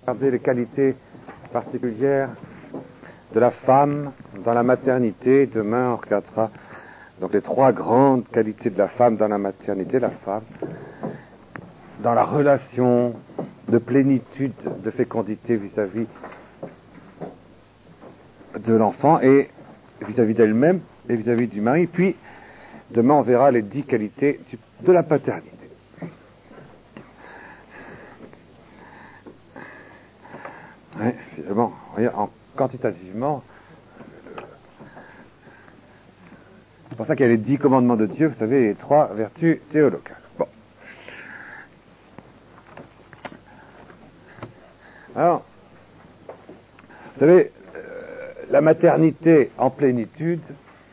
Regardez les qualités particulières de la femme dans la maternité. Demain, on regardera donc les 3 grandes qualités de la femme dans la maternité. La femme dans la relation de plénitude, de fécondité vis-à-vis de l'enfant et vis-à-vis d'elle-même et vis-à-vis du mari. Puis, demain, on verra les 10 qualités de la paternité. Oui, finalement, quantitativement, c'est pour ça qu'il y a les 10 commandements de Dieu, vous savez, les 3 vertus théologales. Bon. Alors, vous savez, la maternité en plénitude,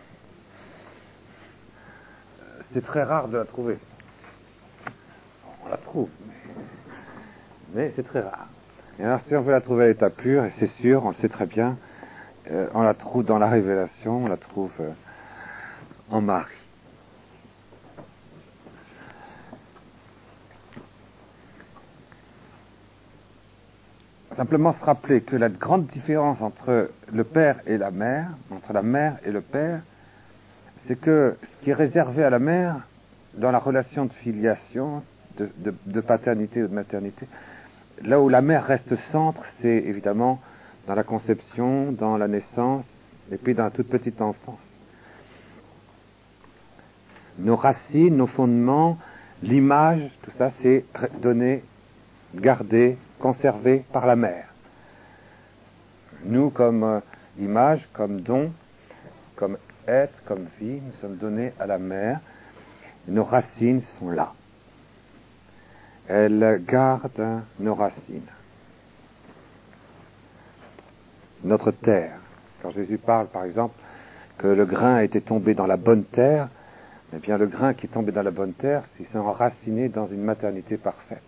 c'est très rare de la trouver. On la trouve, mais c'est très rare. Et alors, si on veut la trouver à l'état pur, et c'est sûr, on le sait très bien, on la trouve dans la révélation, on la trouve en Marie. Simplement se rappeler que la grande différence entre le père et la mère, entre la mère et le père, c'est que ce qui est réservé à la mère dans la relation de filiation, de paternité ou de maternité, là où la mère reste centre, c'est évidemment dans la conception, dans la naissance, et puis dans la toute petite enfance. Nos racines, nos fondements, l'image, tout ça, c'est donné, gardé, conservé par la mère. Nous, comme image, comme don, comme être, comme vie, nous sommes donnés à la mère. Nos racines sont là. Elle garde nos racines. Notre terre. Quand Jésus parle, par exemple, que le grain a été tombé dans la bonne terre, eh bien, le grain qui est tombé dans la bonne terre, il s'est enraciné dans une maternité parfaite.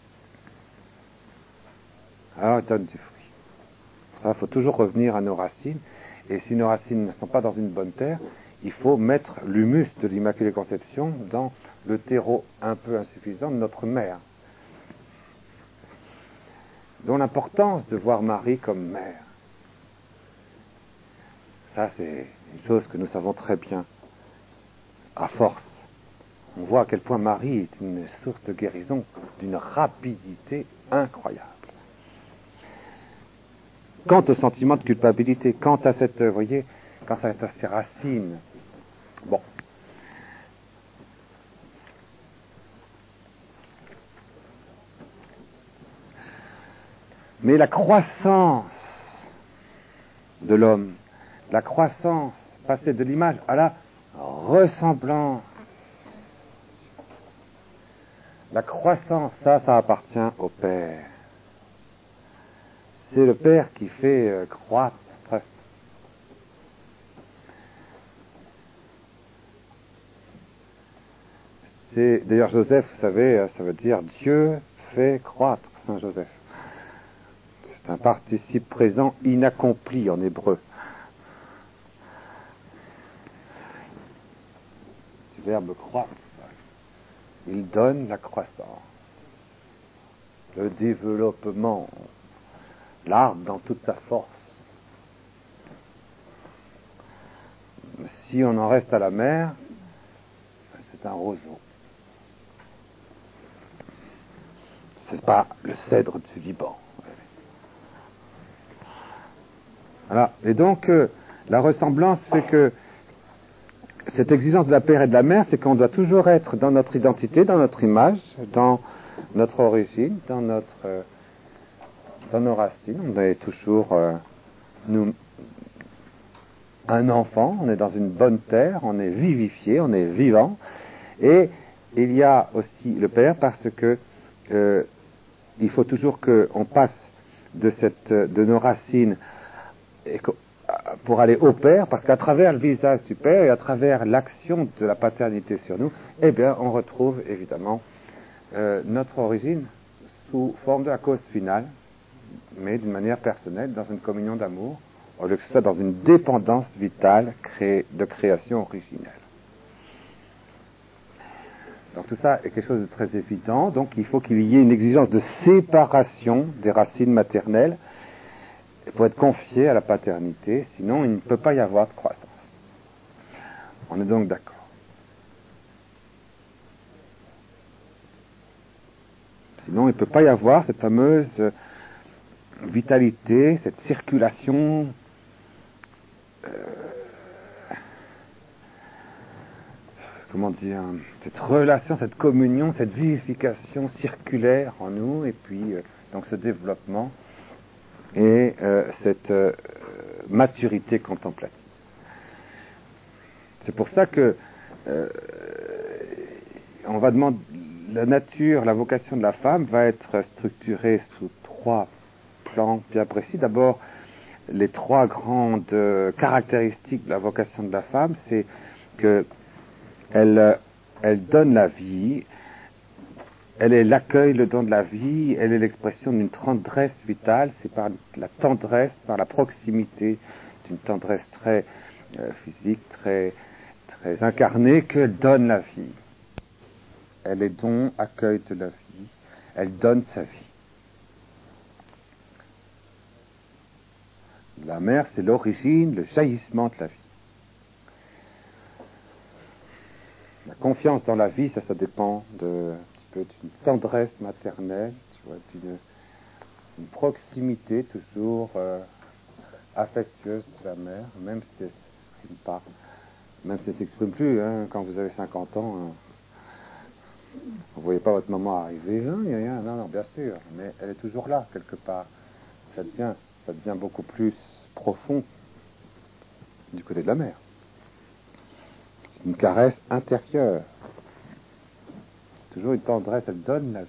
Alors, il donne du fruit. Pour ça, il faut toujours revenir à nos racines. Et si nos racines ne sont pas dans une bonne terre, il faut mettre l'humus de l'Immaculée Conception dans le terreau un peu insuffisant de notre mère. Dont l'importance de voir Marie comme mère. Ça, c'est une chose que nous savons très bien. À force, on voit à quel point Marie est une source de guérison d'une rapidité incroyable. Quant au sentiment de culpabilité, quant à cette, vous voyez, quant à ces racines, bon. Mais la croissance de l'homme, la croissance, passer de l'image à la ressemblance. La croissance, ça appartient au Père. C'est le Père qui fait croître. C'est, d'ailleurs, Joseph, vous savez, ça veut dire Dieu fait croître, Saint Joseph. C'est un participe présent inaccompli en hébreu. Du verbe croître. Il donne la croissance, le développement, l'arbre dans toute sa force. Si on en reste à la mer, c'est un roseau. C'est pas le cèdre du Liban. Voilà. Et donc, la ressemblance fait que cette exigence de la père et de la mère, c'est qu'on doit toujours être dans notre identité, dans notre image, dans notre origine, dans nos racines. On est toujours un enfant, on est dans une bonne terre, on est vivifié, on est vivant. Et il y a aussi le père parce que il faut toujours qu'on passe de nos racines pour aller au Père, parce qu'à travers le visage du Père et à travers l'action de la paternité sur nous, eh bien, on retrouve évidemment notre origine sous forme de la cause finale, mais d'une manière personnelle, dans une communion d'amour, au lieu que ce soit dans une dépendance vitale de création originelle. Donc tout ça est quelque chose de très évident. Donc il faut qu'il y ait une exigence de séparation des racines maternelles pour être confié à la paternité, sinon il ne peut pas y avoir de croissance. On est donc d'accord. Sinon il ne peut pas y avoir cette fameuse vitalité, cette circulation comment dire, cette relation, cette communion, cette vivification circulaire en nous, et puis donc ce développement et cette maturité contemplative. C'est pour ça que on va demander, la nature, la vocation de la femme va être structurée sous 3 plans bien précis. D'abord, les 3 grandes caractéristiques de la vocation de la femme, c'est que elle donne la vie, elle est l'accueil, le don de la vie, elle est l'expression d'une tendresse vitale, c'est par la tendresse, par la proximité d'une tendresse très physique, très incarnée, qu'elle donne la vie. Elle est don, accueil de la vie, elle donne sa vie. La mère, c'est l'origine, le jaillissement de la vie. La confiance dans la vie, ça dépend un petit peu d'une tendresse maternelle, tu vois, d'une proximité toujours affectueuse de la mère, même si elle s'exprime pas, même si elle s'exprime plus. Hein, quand vous avez 50 ans, vous voyez pas votre maman arriver. Non, bien sûr, mais elle est toujours là quelque part. Ça devient beaucoup plus profond du côté de la mère. C'est une caresse intérieure. C'est toujours une tendresse, elle donne la vie.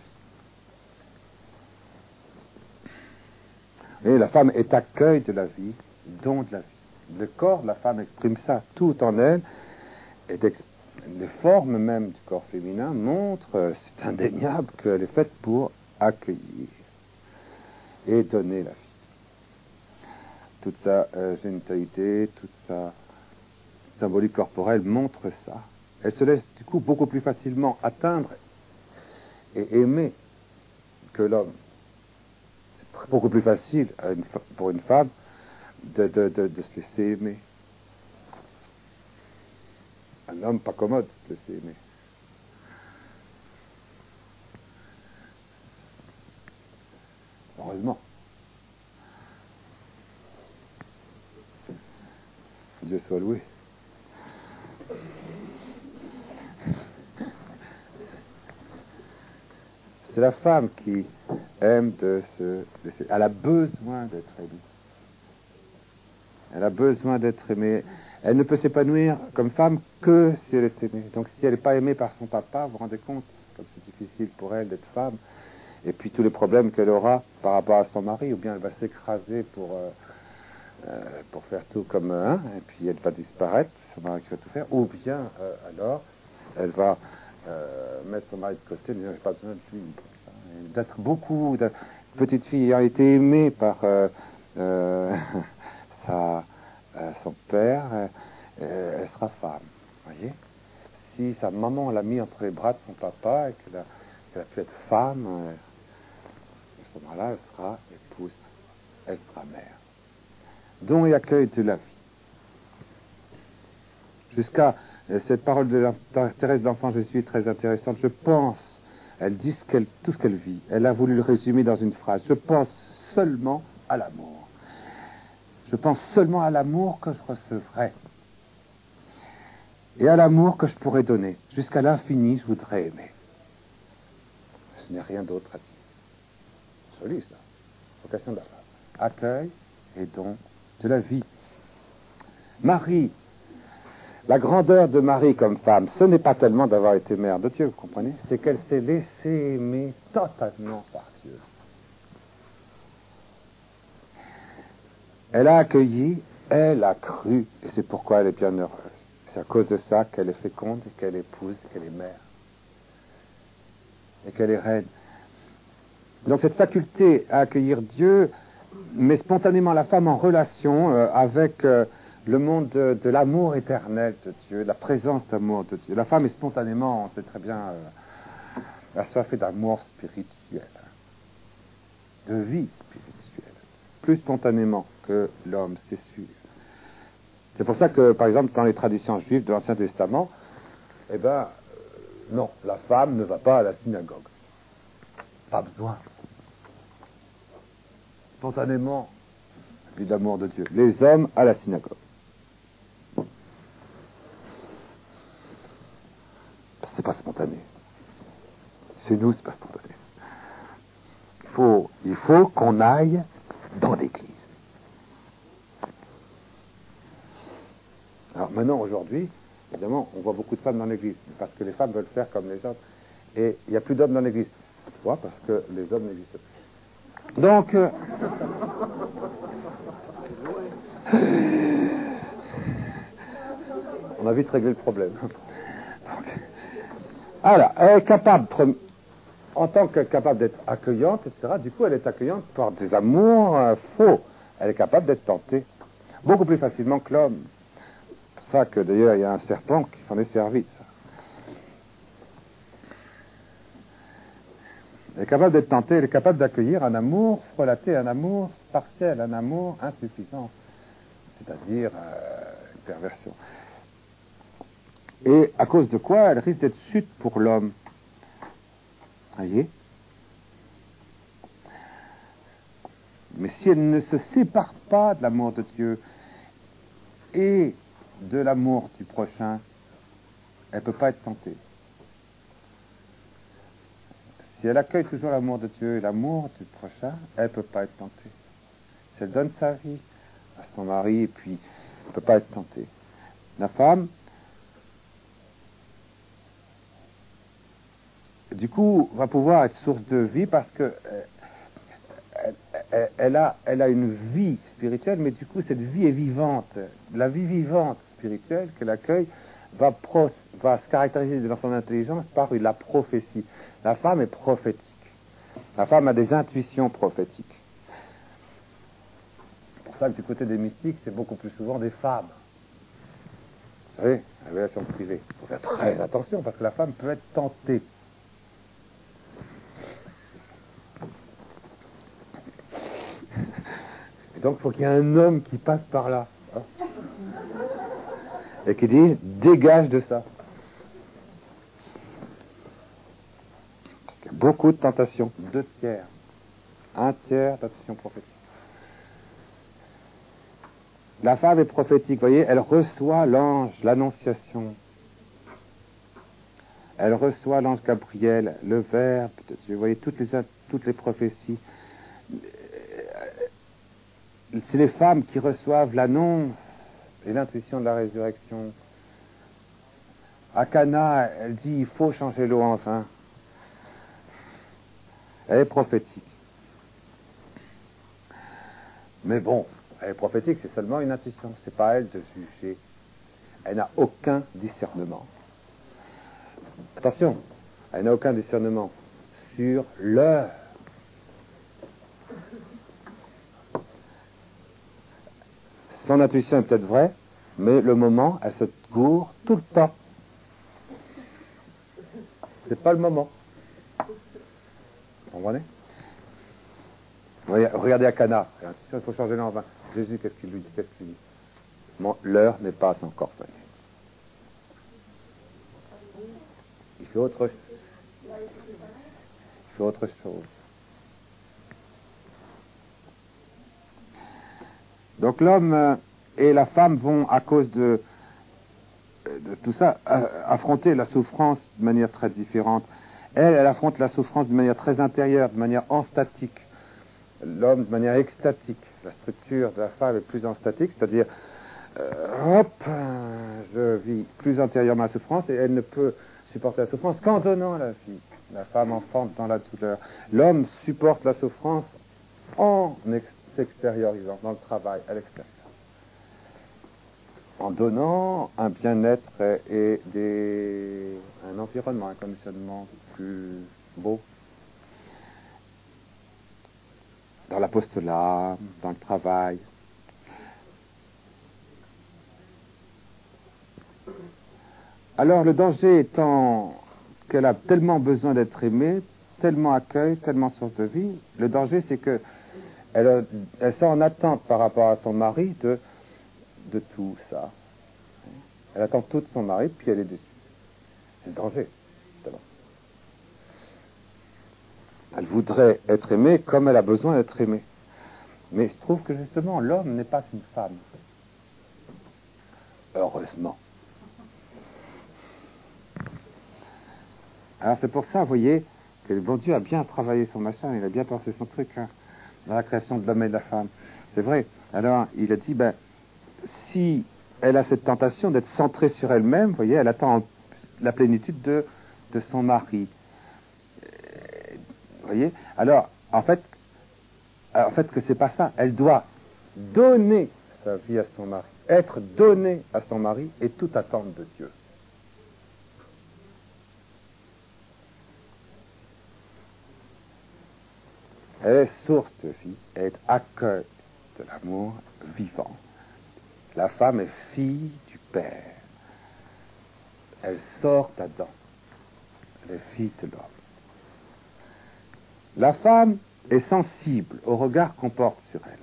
Et la femme est accueil de la vie, don de la vie. Le corps de la femme exprime ça, tout en elle. Et les formes même du corps féminin montrent, c'est indéniable, qu'elle est faite pour accueillir et donner la vie. Toute sa génitalité, toute sa symbolique corporelle montre ça. Elle se laisse du coup beaucoup plus facilement atteindre et aimer que l'homme. C'est beaucoup plus facile pour une femme de se laisser aimer. Un homme pas commode de se laisser aimer. Heureusement. Dieu soit loué. C'est la femme qui aime de se laisser. Elle a besoin d'être aimée. Elle a besoin d'être aimée. Elle ne peut s'épanouir comme femme que si elle est aimée. Donc si elle n'est pas aimée par son papa, vous vous rendez compte comme c'est difficile pour elle d'être femme. Et puis tous les problèmes qu'elle aura par rapport à son mari, ou bien elle va s'écraser pour faire tout comme un, et puis elle va disparaître, son mari qui va tout faire, ou bien alors elle va mettre son mari de côté, en disant j'ai pas besoin de lui. D'être beaucoup, de petite fille ayant été aimée par son père, elle sera femme. Voyez, si sa maman l'a mis entre les bras de son papa et qu'elle a pu être femme, à ce moment-là, elle sera épouse, elle sera mère. Don et accueil de la vie. Jusqu'à cette parole de Thérèse de l'Enfant Jésus est très intéressante. Je pense, elle dit tout ce qu'elle vit. Elle a voulu le résumer dans une phrase. Je pense seulement à l'amour. Je pense seulement à l'amour que je recevrai. Et à l'amour que je pourrais donner. Jusqu'à l'infini, je voudrais aimer. Ce n'est rien d'autre à dire. Joli, ça. Vocation de la femme. Accueil et don de la vie. Marie, la grandeur de Marie comme femme, ce n'est pas tellement d'avoir été mère de Dieu, vous comprenez? C'est qu'elle s'est laissée aimer totalement par Dieu. Elle a accueilli, elle a cru, et c'est pourquoi elle est bien heureuse. C'est à cause de ça qu'elle est féconde, et qu'elle épouse, et qu'elle est mère, et qu'elle est reine. Donc cette faculté à accueillir Dieu met spontanément la femme en relation avec le monde de l'amour éternel de Dieu, la présence d'amour de Dieu. La femme est spontanément, on sait très bien, assoiffé d'amour spirituel, de vie spirituelle, plus spontanément que l'homme, c'est sûr. C'est pour ça que, par exemple, dans les traditions juives de l'Ancien Testament, non, la femme ne va pas à la synagogue. Pas besoin. Spontanément, vie d'amour de Dieu. Les hommes à la synagogue. C'est pas spontané. Chez nous, c'est pas spontané. Il faut qu'on aille dans l'église. Alors maintenant, aujourd'hui, évidemment, on voit beaucoup de femmes dans l'église, parce que les femmes veulent faire comme les hommes. Et il n'y a plus d'hommes dans l'église. Pourquoi? Parce que les hommes n'existent plus. Donc, on a vite réglé le problème. Donc, alors, elle est capable, en tant que capable d'être accueillante, etc., du coup, elle est accueillante par des amours faux. Elle est capable d'être tentée beaucoup plus facilement que l'homme. C'est pour ça que, d'ailleurs, il y a un serpent qui s'en est servi. Elle est capable d'être tentée, elle est capable d'accueillir un amour frelaté, un amour partiel, un amour insuffisant, c'est-à-dire une perversion. Et à cause de quoi elle risque d'être chute pour l'homme. Voyez? Mais si elle ne se sépare pas de l'amour de Dieu et de l'amour du prochain, elle ne peut pas être tentée. Si elle accueille toujours l'amour de Dieu et l'amour du prochain, elle ne peut pas être tentée. Si elle donne sa vie à son mari et puis elle ne peut pas être tentée. La femme, du coup, va pouvoir être source de vie parce que elle a une vie spirituelle, mais du coup, cette vie est vivante. La vie vivante spirituelle qu'elle accueille va se caractériser dans son intelligence par la prophétie. La femme est prophétique. La femme a des intuitions prophétiques. C'est pour ça que du côté des mystiques, c'est beaucoup plus souvent des femmes. Vous savez, la révélation privée. Il faut faire très attention parce que la femme peut être tentée. Et donc, il faut qu'il y ait un homme qui passe par là. Hein, et qui dise, dégage de ça. Parce qu'il y a beaucoup de tentations. 2 tiers. 1 tiers d'attention prophétique. La femme est prophétique, vous voyez, elle reçoit l'ange, l'annonciation. Elle reçoit l'ange Gabriel, le Verbe de Dieu. Vous voyez, toutes les prophéties. C'est les femmes qui reçoivent l'annonce et l'intuition de la résurrection. À Cana, elle dit, il faut changer l'eau en vin. Elle est prophétique. Mais bon, elle est prophétique, c'est seulement une intuition. C'est pas à elle de juger. Elle n'a aucun discernement. Attention, elle n'a aucun discernement sur l'heure. Son intuition est peut-être vraie, mais le moment, elle se gourre tout le temps. C'est pas le moment. Vous comprenez? Regardez à Cana. Il faut changer l'eau en vin. Jésus, qu'est-ce qu'il lui dit? Bon, l'heure n'est pas encore venue. Il fait autre chose. Donc l'homme et la femme vont, à cause de tout ça, affronter la souffrance de manière très différente. Elle affronte la souffrance de manière très intérieure, de manière enstatique. L'homme de manière extatique. La structure de la femme est plus enstatique, c'est-à-dire, je vis plus intérieurement la souffrance et elle ne peut supporter la souffrance qu'en donnant la vie. La femme enfante dans la douleur. L'homme supporte la souffrance en s'extériorisant, dans le travail, à l'extérieur. En donnant un bien-être et un environnement, un conditionnement plus beau. Dans l'apostolat, dans le travail. Alors le danger étant qu'elle a tellement besoin d'être aimée, tellement accueil, tellement source de vie. Le danger, c'est que elle sent en attente par rapport à son mari de tout ça. Elle attend tout de son mari, puis elle est déçue. C'est le danger, justement. Elle voudrait être aimée comme elle a besoin d'être aimée. Mais il se trouve que justement, l'homme n'est pas une femme. Heureusement. Alors c'est pour ça, vous voyez, que le bon Dieu a bien travaillé son machin, il a bien pensé son truc, hein, dans la création de l'homme et de la femme. C'est vrai. Alors, il a dit, si elle a cette tentation d'être centrée sur elle-même, vous voyez, elle attend la plénitude de son mari. Vous voyez? Alors, en fait, que c'est pas ça. Elle doit donner sa vie à son mari, être donnée à son mari et tout attendre de Dieu. Elle est source de vie, elle est accueil de l'amour vivant. La femme est fille du Père. Elle sort d'Adam. Elle est fille de l'homme. La femme est sensible au regard qu'on porte sur elle.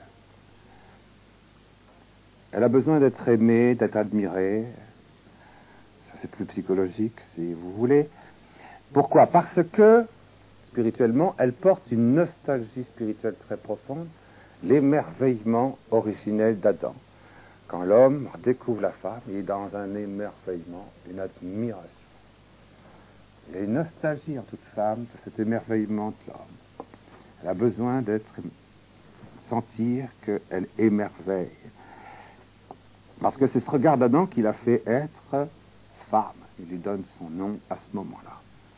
Elle a besoin d'être aimée, d'être admirée. Ça, c'est plus psychologique, si vous voulez. Pourquoi? Parce que, spirituellement, elle porte une nostalgie spirituelle très profonde, l'émerveillement originel d'Adam. Quand l'homme découvre la femme, il est dans un émerveillement, une admiration. Il y a une nostalgie en toute femme de cet émerveillement de l'homme. Elle a besoin sentir qu'elle émerveille. Parce que c'est ce regard d'Adam qui l'a fait être femme. Il lui donne son nom à ce moment-là.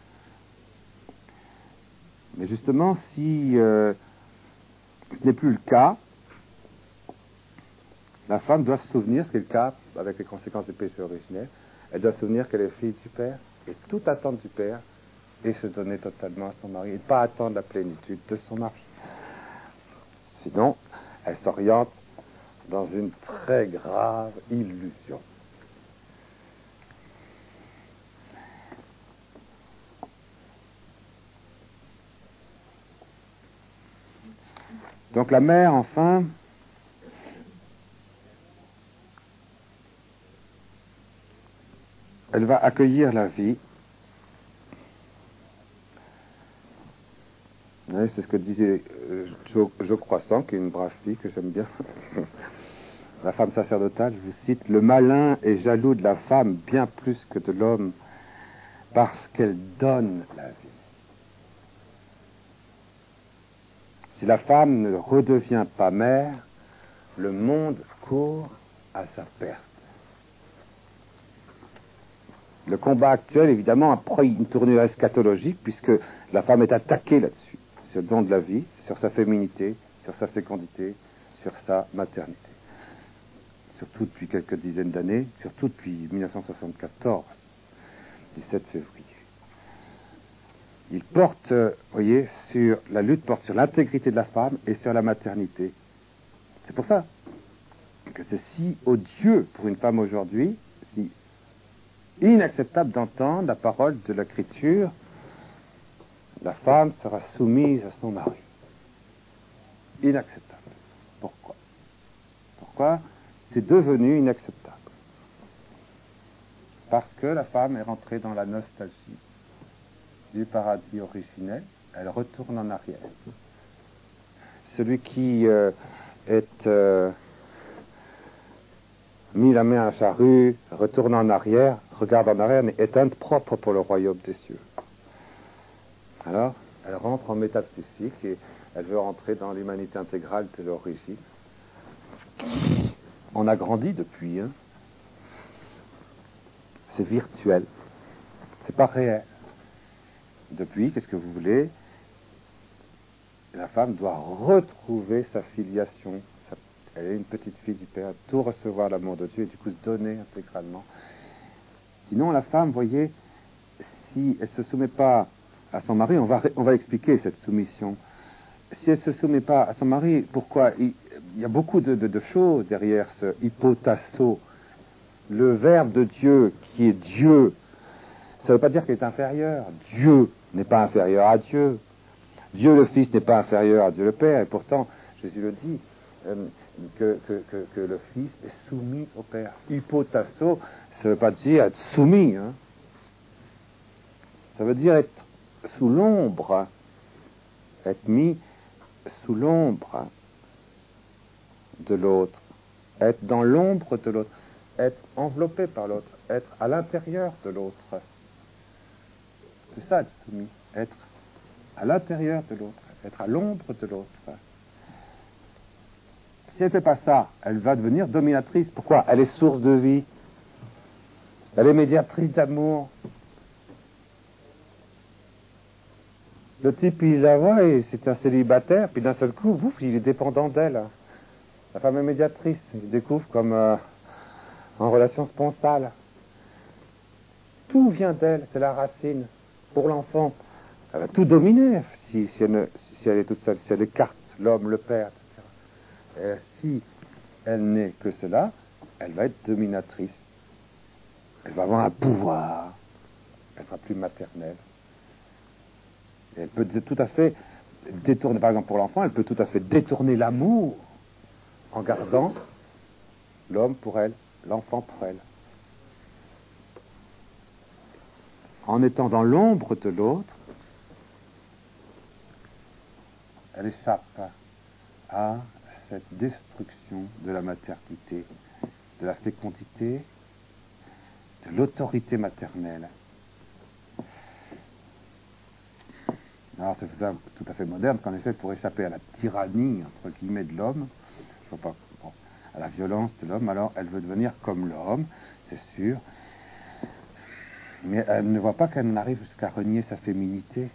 Mais justement, si ce n'est plus le cas, la femme doit se souvenir, ce qui est le cas avec les conséquences du péché originel, elle doit se souvenir qu'elle est fille du Père et tout attendre du Père et se donner totalement à son mari et ne pas attendre la plénitude de son mari. Sinon, elle s'oriente dans une très grave illusion. Donc la mère, enfin, elle va accueillir la vie. Oui, c'est ce que disait Jo Croissant, qui est une brave fille que j'aime bien. La femme sacerdotale, je vous cite, « Le malin est jaloux de la femme bien plus que de l'homme, parce qu'elle donne la vie. Si la femme ne redevient pas mère, le monde court à sa perte. » Le combat actuel, évidemment, a pris une tournure eschatologique, puisque la femme est attaquée là-dessus, sur le don de la vie, sur sa féminité, sur sa fécondité, sur sa maternité. Surtout depuis quelques dizaines d'années, surtout depuis 1974, 17 février. Il porte, voyez, la lutte porte sur l'intégrité de la femme et sur la maternité. C'est pour ça que c'est si odieux pour une femme aujourd'hui, si inacceptable d'entendre la parole de l'Écriture, la femme sera soumise à son mari. Inacceptable. Pourquoi? Pourquoi c'est devenu inacceptable? Parce que la femme est rentrée dans la nostalgie du paradis originel, elle retourne en arrière. Celui qui est mis la main à la charrue, retourne en arrière, regarde en arrière, est impropre pour le royaume des cieux. Alors, elle rentre en métapsychique et elle veut rentrer dans l'humanité intégrale de l'origine. On a grandi depuis, hein. C'est virtuel, c'est pas réel. Depuis, qu'est-ce que vous voulez? La femme doit retrouver sa filiation. Elle est une petite fille du Père, tout recevoir l'amour de Dieu et du coup se donner intégralement. Sinon, la femme, voyez, si elle ne se soumet pas à son mari, on va expliquer cette soumission. Si elle ne se soumet pas à son mari, pourquoi? Il y a beaucoup de choses derrière ce hypotasso. Le Verbe de Dieu, qui est Dieu, Ça ne veut pas dire qu'il est inférieur. Dieu n'est pas inférieur à Dieu. Dieu le Fils n'est pas inférieur à Dieu le Père. Et pourtant, Jésus le dit, que le Fils est soumis au Père. Hypotasso, ça ne veut pas dire être soumis. Hein. Ça veut dire être sous l'ombre. Être mis sous l'ombre de l'autre. Être dans l'ombre de l'autre. Être enveloppé par l'autre. Être à l'intérieur de l'autre. C'est ça, être soumis. Être à l'intérieur de l'autre. Être à l'ombre de l'autre. Si elle ne fait pas ça, elle va devenir dominatrice. Pourquoi? Elle est source de vie. Elle est médiatrice d'amour. Le type, il la voit et c'est un célibataire, puis d'un seul coup, ouf, il est dépendant d'elle. La femme est médiatrice. Il découvre comme en relation sponsale. Tout vient d'elle, c'est la racine. Pour l'enfant, elle va tout dominer si elle est toute seule, si elle écarte l'homme, le père, etc. Et si elle n'est que cela, elle va être dominatrice. Elle va avoir un pouvoir. Elle sera plus maternelle. Et elle peut tout à fait détourner, par exemple pour l'enfant, elle peut tout à fait détourner l'amour en gardant l'homme pour elle, l'enfant pour elle. En étant dans l'ombre de l'autre, elle échappe à cette destruction de la maternité, de la fécondité, de l'autorité maternelle. Alors c'est ça tout à fait moderne qu'en effet, pour échapper à la tyrannie, entre guillemets, de l'homme, je vois pas, bon, à la violence de l'homme, alors elle veut devenir comme l'homme, c'est sûr, mais elle ne voit pas qu'elle n'arrive jusqu'à renier sa féminité.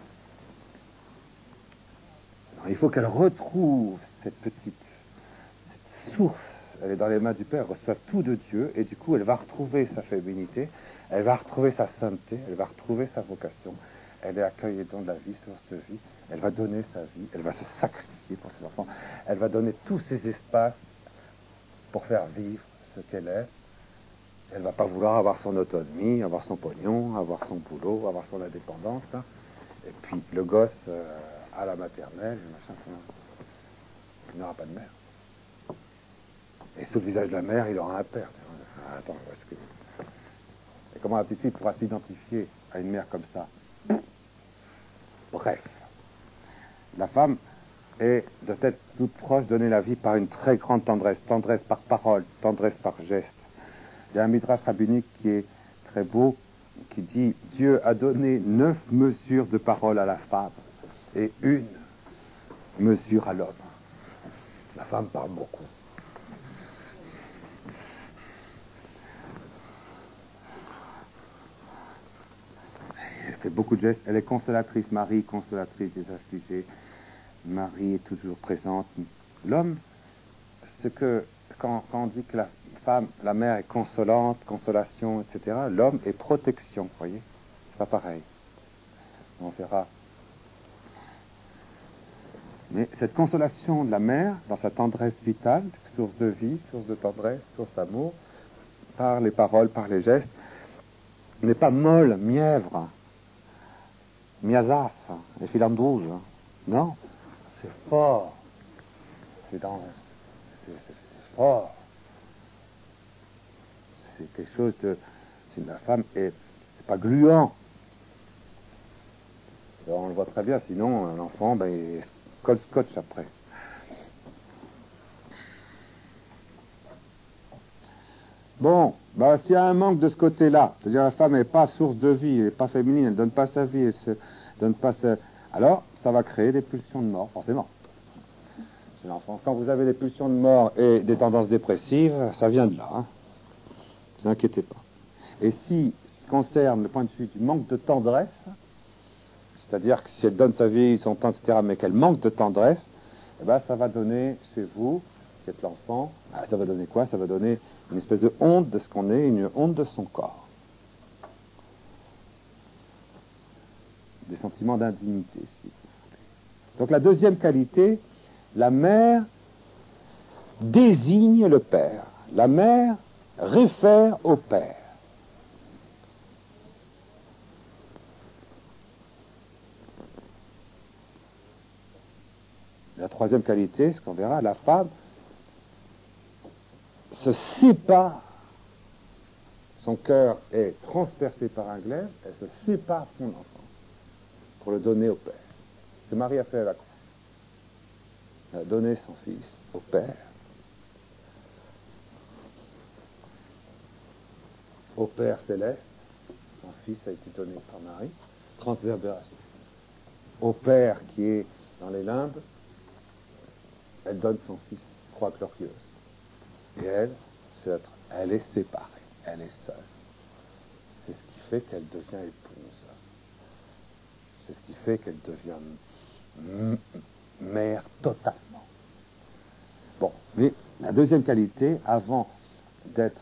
Alors, il faut qu'elle retrouve cette source. Elle est dans les mains du Père, elle reçoit tout de Dieu, et du coup elle va retrouver sa féminité, elle va retrouver sa sainteté, elle va retrouver sa vocation. Elle est accueillie dans de la vie, source de vie. Elle va donner sa vie, elle va se sacrifier pour ses enfants. Elle va donner tous ses espaces pour faire vivre ce qu'elle est. Elle ne va pas vouloir avoir son autonomie, avoir son pognon, avoir son boulot, avoir son indépendance. Là. Et puis le gosse à la maternelle, machin, il n'aura pas de mère. Et sous le visage de la mère, il aura un père. Attends, est-ce que... Et comment la petite fille pourra s'identifier à une mère comme ça? Bref, la femme doit être toute proche, donner la vie par une très grande tendresse, tendresse par parole, tendresse par geste. Il y a un midrash rabbinique qui est très beau, qui dit « Dieu a donné 9 mesures de parole à la femme et 1 mesure à l'homme. » La femme parle beaucoup. Elle fait beaucoup de gestes. Elle est consolatrice, Marie, consolatrice des affligés. Marie est toujours présente. L'homme, quand on dit que la femme, la mère est consolante, consolation, etc., l'homme est protection, vous voyez. C'est pas pareil. On verra. Mais cette consolation de la mère, dans sa tendresse vitale, source de vie, source de tendresse, source d'amour, par les paroles, par les gestes, n'est pas molle, mièvre, miasasse, et filandrouge. Non, c'est fort. C'est fort. C'est quelque chose de... Si la femme est... C'est pas gluant. Alors, on le voit très bien, sinon l'enfant, il colle scotch après. Bon, s'il y a un manque de ce côté-là, c'est-à-dire la femme n'est pas source de vie, elle n'est pas féminine, elle ne donne pas sa vie, alors ça va créer des pulsions de mort, forcément. Chez l'enfant, quand vous avez des pulsions de mort et des tendances dépressives, ça vient de là. Ne vous inquiétez pas. Et si ce concerne le point de vue du manque de tendresse, c'est-à-dire que si elle donne sa vie, son temps, etc., mais qu'elle manque de tendresse, ça va donner chez vous, qui êtes l'enfant, ça va donner quoi? Ça va donner une espèce de honte de ce qu'on est, une honte de son corps. Des sentiments d'indignité, si vous voulez. Donc la deuxième qualité, la mère désigne le père. La mère réfère au père. troisième qualité, ce qu'on verra, la femme se sépare, son cœur est transpercé par un glaive, elle se sépare de son enfant pour le donner au Père. Ce que Marie a fait à la croix. Elle a donné son fils au Père. Au Père céleste, son fils a été donné par Marie, transverbération. Au Père qui est dans les limbes, elle donne son fils, croix glorieuse. Et elle est séparée, elle est seule. C'est ce qui fait qu'elle devient épouse. C'est ce qui fait qu'elle devient mère totalement. Bon, mais la deuxième qualité, avant d'être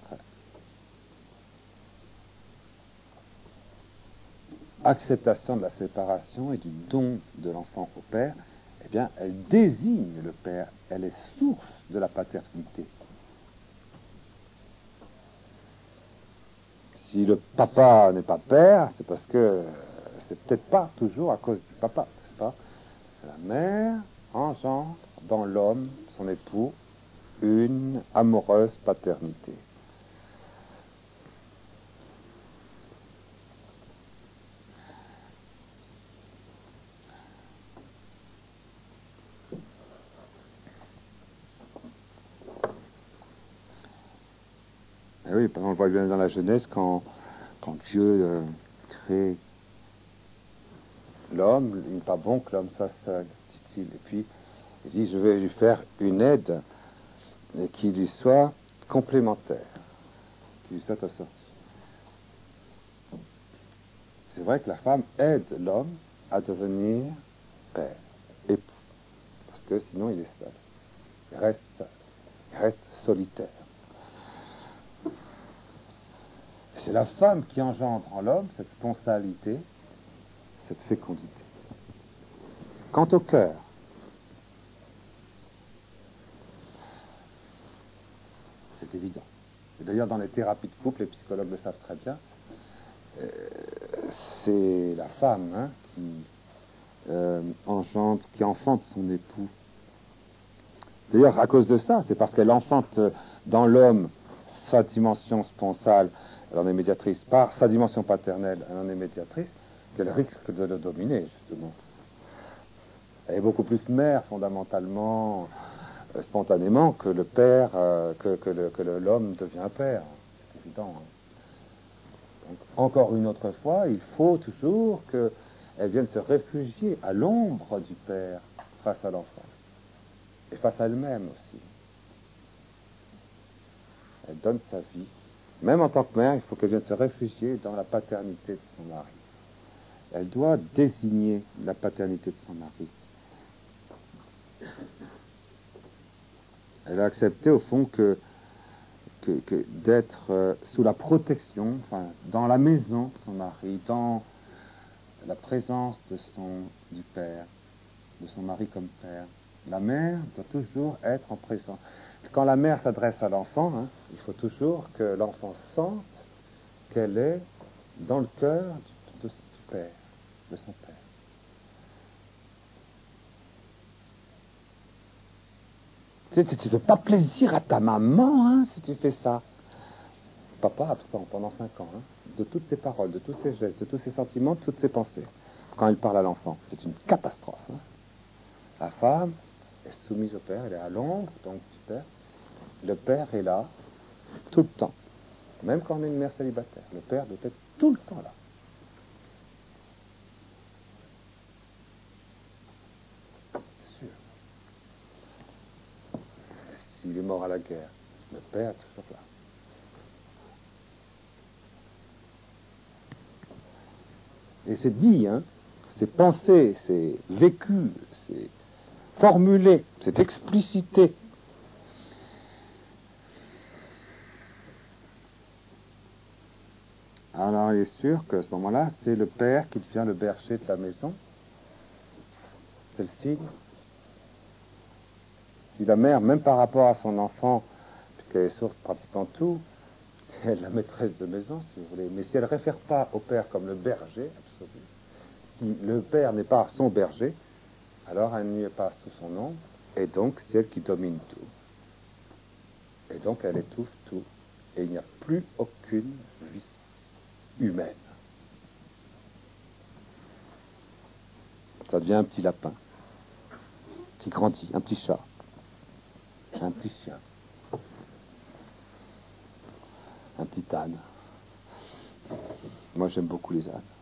acceptation de la séparation et du don de l'enfant au Père, eh bien, elle désigne le Père, elle est source de la paternité. Si le papa n'est pas père, c'est parce que c'est peut-être pas toujours à cause du papa, n'est-ce pas? La mère engendre dans l'homme, son époux, une amoureuse paternité. Et oui, on le voit bien dans la Genèse, quand Dieu crée l'homme, il n'est pas bon que l'homme soit seul, dit-il. Et puis, il dit, je vais lui faire une aide qui lui soit complémentaire, qui lui soit assortie. C'est vrai que la femme aide l'homme à devenir père, époux, parce que sinon il est seul. Il reste solitaire. Et c'est la femme qui engendre en l'homme cette spontanéité, cette fécondité. Quant au cœur, c'est évident. Et d'ailleurs, dans les thérapies de couple, les psychologues le savent très bien, c'est la femme qui enfante son époux. D'ailleurs, à cause de ça, c'est parce qu'elle enfante dans l'homme sa dimension sponsale, elle en est médiatrice, par sa dimension paternelle, elle en est médiatrice, qu'elle risque de le dominer, justement. Elle est beaucoup plus mère, fondamentalement, spontanément, que le père, que l'homme devient père. C'est évident. Hein. Donc, encore une autre fois, il faut toujours qu'elle vienne se réfugier à l'ombre du père face à l'enfant. Et face à elle-même aussi. Elle donne sa vie. Même en tant que mère, il faut qu'elle vienne se réfugier dans la paternité de son mari. Elle doit désigner la paternité de son mari. Elle a accepté au fond que d'être sous la protection, enfin, dans la maison de son mari, dans la présence du père, de son mari comme père. La mère doit toujours être en présence. Quand la mère s'adresse à l'enfant, il faut toujours que l'enfant sente qu'elle est dans le cœur du père, de son père. Tu ne fais pas plaisir à ta maman si tu fais ça. Papa absent pendant 5 ans, de toutes ses paroles, de tous ses gestes, de tous ses sentiments, de toutes ses pensées. Quand il parle à l'enfant, c'est une catastrophe. La femme est soumise au père, elle est à l'ombre donc du père. Le père est là tout le temps, même quand on est une mère célibataire. Le père doit être tout le temps là. C'est sûr. S'il est mort à la guerre, le père est toujours là. Et c'est dit, c'est pensé, c'est vécu, c'est formulé, c'est explicité. Alors il est sûr qu'à ce moment-là, c'est le père qui devient le berger de la maison. C'est le signe. Si la mère, même par rapport à son enfant, puisqu'elle est sourde pratiquement tout, c'est la maîtresse de maison, si vous voulez. Mais si elle ne réfère pas au père comme le berger absolu, si le père n'est pas son berger, alors elle n'y est pas sous son nom, Et donc, c'est elle qui domine tout. Et donc, elle étouffe tout. Et il n'y a plus aucune vie humaine. Ça devient un petit lapin qui grandit, un petit chat, un petit chien, un petit âne. Moi, j'aime beaucoup les ânes.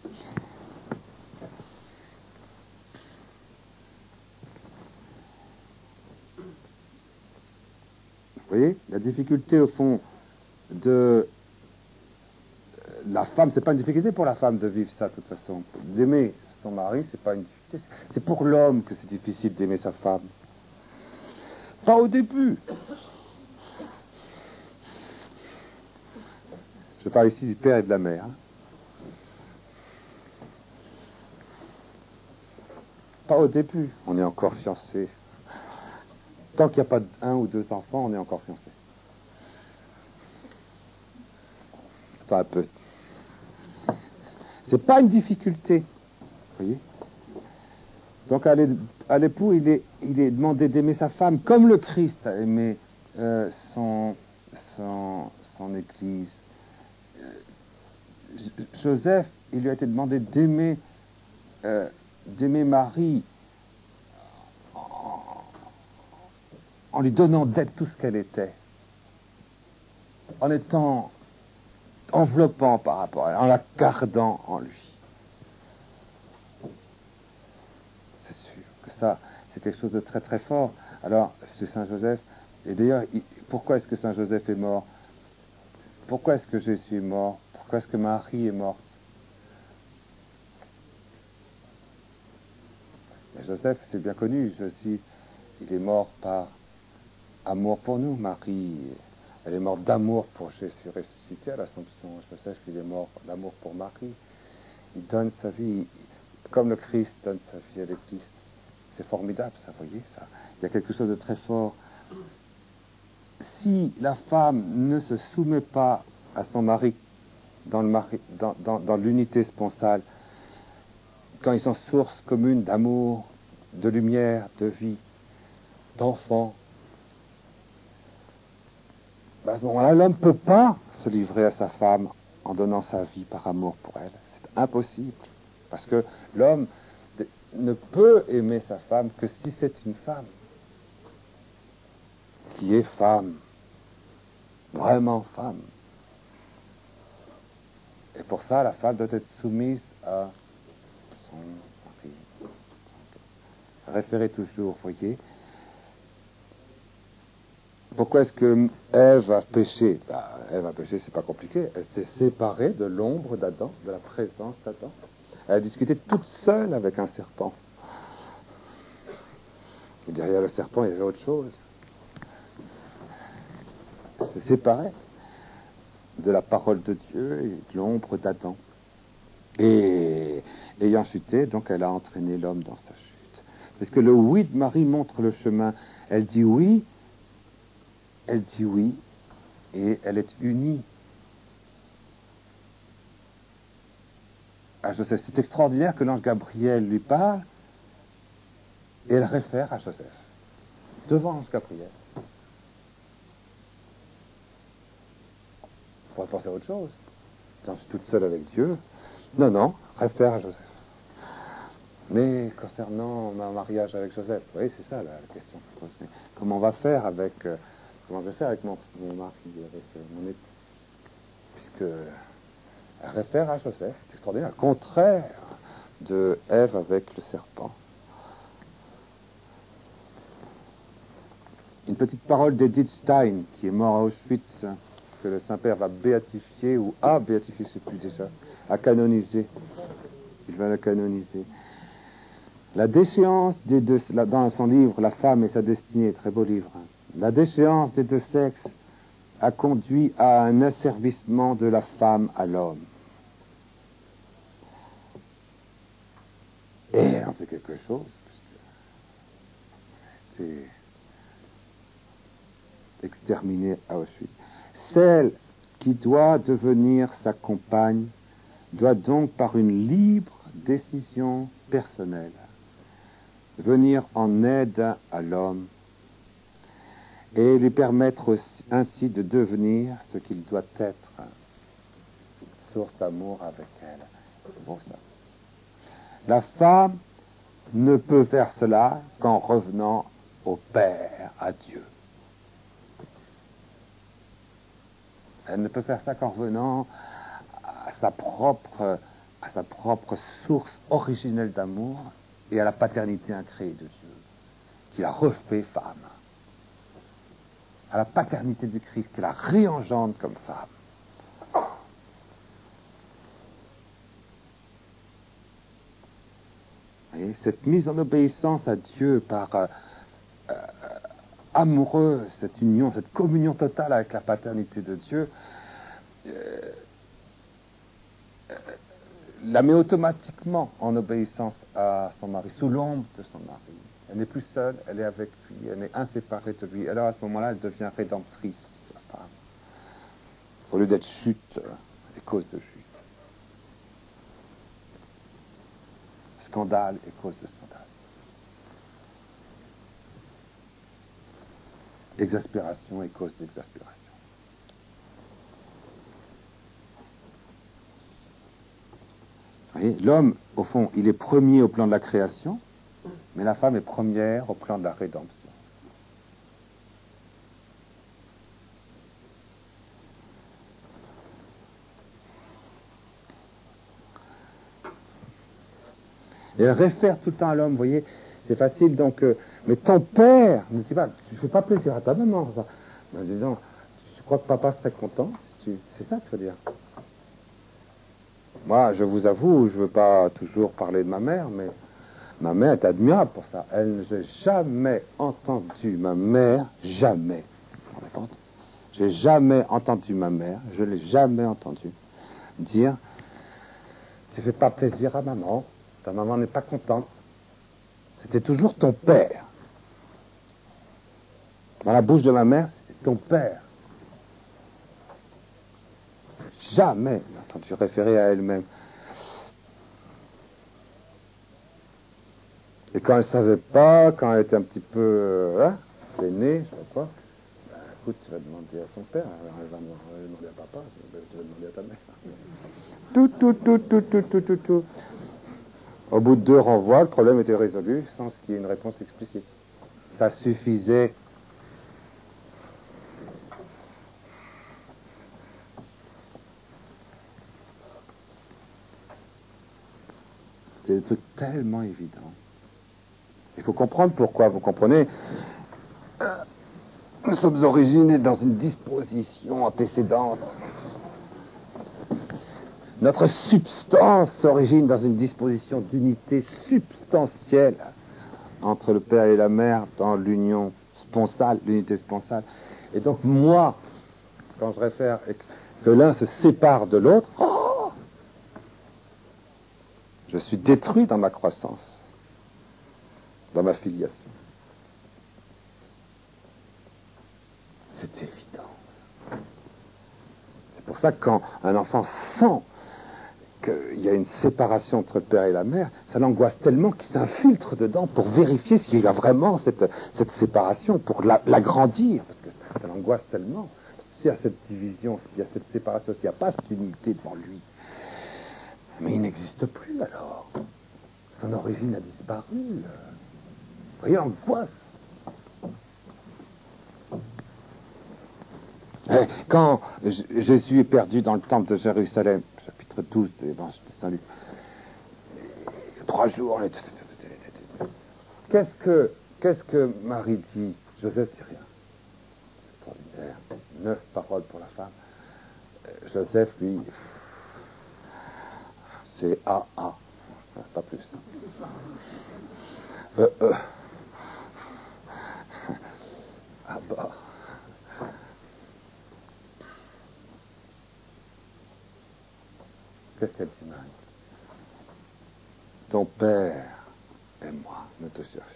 Vous voyez, la difficulté au fond de la femme, c'est pas une difficulté pour la femme de vivre ça de toute façon. D'aimer son mari, c'est pas une difficulté. C'est pour l'homme que c'est difficile d'aimer sa femme. Pas au début. Je parle ici du père et de la mère. Pas au début. On est encore fiancés. Tant qu'il n'y a pas un ou deux enfants, on est encore fiancés. Attends un peu. C'est pas une difficulté. Vous voyez? Donc à l'époux, il est demandé d'aimer sa femme comme le Christ a aimé son Église. Joseph, il lui a été demandé d'aimer Marie en lui donnant d'être tout ce qu'elle était, en étant enveloppant par rapport à elle, en la gardant en lui. C'est sûr que ça, c'est quelque chose de très très fort. Alors, ce Saint Joseph, et d'ailleurs, pourquoi est-ce que Saint Joseph est mort? Pourquoi est-ce que Jésus est mort? Pourquoi est-ce que Marie est morte? Et Joseph, c'est bien connu, il est mort par amour pour nous. Marie, elle est morte d'amour pour Jésus ressuscité à l'Assomption. Joseph, il est mort d'amour pour Marie. Il donne sa vie, comme le Christ donne sa vie à l'Église. C'est formidable, ça, vous voyez, ça. Il y a quelque chose de très fort. Si la femme ne se soumet pas à son mari dans l'unité sponsale, quand ils sont source commune d'amour, de lumière, de vie, d'enfant, ben à ce moment-là, l'homme ne peut pas se livrer à sa femme en donnant sa vie par amour pour elle. C'est impossible. Parce que l'homme ne peut aimer sa femme que si c'est une femme qui est femme, vraiment femme. Et pour ça, la femme doit être soumise à son mari. Référez toujours, voyez. Pourquoi est-ce que Ève a péché? Ève a péché, c'est pas compliqué. Elle s'est séparée de l'ombre d'Adam, de la présence d'Adam. Elle a discuté toute seule avec un serpent. Et derrière le serpent, il y avait autre chose. Elle s'est séparée de la parole de Dieu et de l'ombre d'Adam. Et ayant chuté, donc elle a entraîné l'homme dans sa chute. Parce que le oui de Marie montre le chemin. Elle dit oui, et elle est unie à Joseph. C'est extraordinaire que l'ange Gabriel lui parle et elle réfère à Joseph devant l'ange Gabriel. On pourrait penser à autre chose. J'en suis toute seule avec Dieu. Non, réfère à Joseph. Mais concernant mon mariage avec Joseph, vous voyez, c'est ça la question. Comment on va faire avec mon mari, avec mon époux? Puisque elle réfère à Joseph, c'est extraordinaire, contraire de Ève avec le serpent. Une petite parole d'Edith Stein, qui est mort à Auschwitz, que le Saint-Père va béatifier, ou a béatifié, je ne sais plus déjà, a canonisé. Il va la canoniser. La déchéance des deux, dans son livre La femme et sa destinée, très beau livre, la déchéance des deux sexes a conduit à un asservissement de la femme à l'homme. Et c'est quelque chose, c'est exterminé à Auschwitz. Celle qui doit devenir sa compagne doit donc par une libre décision personnelle venir en aide à l'homme et lui permettre ainsi de devenir ce qu'il doit être, source d'amour avec elle. C'est bon ça. La femme ne peut faire cela qu'en revenant au Père, à Dieu. Elle ne peut faire ça qu'en revenant à sa propre source originelle d'amour et à la paternité incréée de Dieu, qui la refait femme. À la paternité du Christ, qui la réengendre comme femme. Et cette mise en obéissance à Dieu par amoureuse, cette union, cette communion totale avec la paternité de Dieu, la met automatiquement en obéissance à son mari, sous l'ombre de son mari. Elle n'est plus seule, elle est avec lui, elle est inséparée de lui. Alors à ce moment-là, elle devient rédemptrice, la femme. Au lieu d'être chute et cause de chute. Scandale et cause de scandale. Exaspération et cause d'exaspération. L'homme, au fond, il est premier au plan de la création, mais la femme est première au plan de la rédemption. Et elle réfère tout le temps à l'homme, vous voyez, c'est facile, donc, mais ton père, ne dis pas, tu ne fais pas plaisir à ta maman, ça. Ben, dis donc, tu crois que papa serait content si tu... C'est ça qu'il faut dire. Moi, je vous avoue, je ne veux pas toujours parler de ma mère, mais ma mère est admirable pour ça. Elle n'a jamais entendu ma mère, jamais. Vous vous rendez compte ? J'ai jamais entendu ma mère, je ne l'ai jamais entendu dire « Tu ne fais pas plaisir à maman, ta maman n'est pas contente. » C'était toujours ton père. Dans la bouche de ma mère, c'était ton père. Jamais entendu référer à elle-même. Et quand elle ne savait pas, quand elle était un petit peu peinée, je ne sais pas quoi, ben, écoute, tu vas demander à ton père, alors elle va demander à papa, tu vas demander à ta mère. Tout. Au bout de 2 renvois, le problème était résolu sans qu'il y ait une réponse explicite. Ça suffisait. C'est des trucs tellement évidents. Il faut comprendre pourquoi. Vous comprenez, nous sommes originés dans une disposition antécédente. Notre substance s'origine dans une disposition d'unité substantielle entre le père et la mère dans l'union sponsale, l'unité sponsale. Et donc moi, quand je réfère que l'un se sépare de l'autre, je suis détruit dans ma croissance, dans ma filiation. C'est évident. C'est pour ça que quand un enfant sent qu'il y a une séparation entre le père et la mère, ça l'angoisse tellement qu'il s'infiltre dedans pour vérifier s'il y a vraiment cette séparation, pour l'agrandir, parce que ça l'angoisse tellement. S'il y a cette division, s'il y a cette séparation, s'il n'y a pas cette unité devant lui, mais il n'existe plus alors. Son origine a disparu. Vous voyez l'angoisse. Quand Jésus est perdu dans le temple de Jérusalem, chapitre 12 de l'Évangile de Saint-Luc, 3 jours, qu'est-ce que Marie dit? Joseph dit rien. Extraordinaire. 9 paroles pour la femme. Joseph, lui, c'est A, pas plus. Ah bah. Qu'est-ce qu'elle dit, Marie? Ton père et moi, nous te cherchions.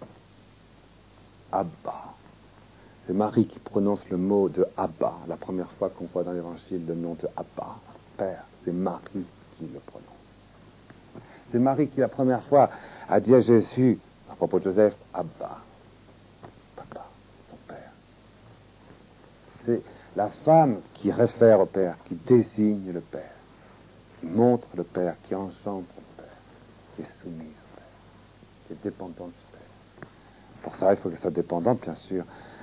Abba. C'est Marie qui prononce le mot de Abba, la première fois qu'on voit dans l'Évangile le nom de Abba, Père. C'est Marie qui le prononce. C'est Marie qui, la première fois, a dit à Jésus, propos de Joseph, Abba, papa, ton père. C'est la femme qui réfère au père, qui désigne le père, qui montre le père, qui engendre le père, qui est soumise au père, qui est dépendante du père. Pour ça, il faut qu'elle soit dépendante, bien sûr,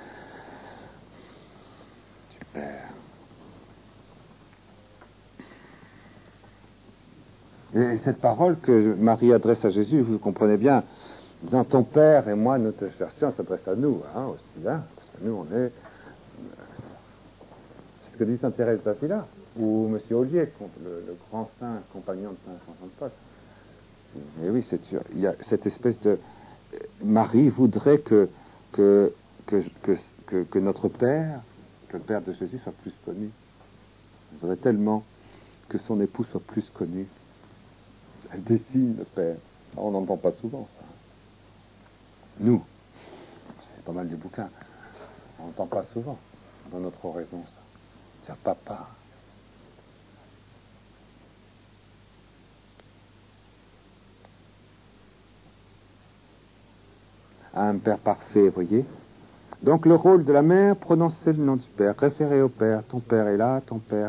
du père. Et cette parole que Marie adresse à Jésus, vous comprenez bien, disant ton père et moi, notre version s'adresse à nous, aussi, parce que nous, on est. C'est ce que dit Sainte Thérèse d'Avila, ou M. Ollier, le grand saint compagnon de Saint François de Paul. Et oui, c'est sûr. Il y a cette espèce de. Marie voudrait que notre père, que le père de Jésus soit plus connu. Elle voudrait tellement que son époux soit plus connu. Elle dessine le père. On n'entend pas souvent ça. Nous, c'est pas mal des bouquins. On n'entend pas souvent dans notre oraison ça. C'est papa. Un père parfait, voyez. Donc le rôle de la mère, prononcer le nom du père, référer au père. Ton père est là, ton père.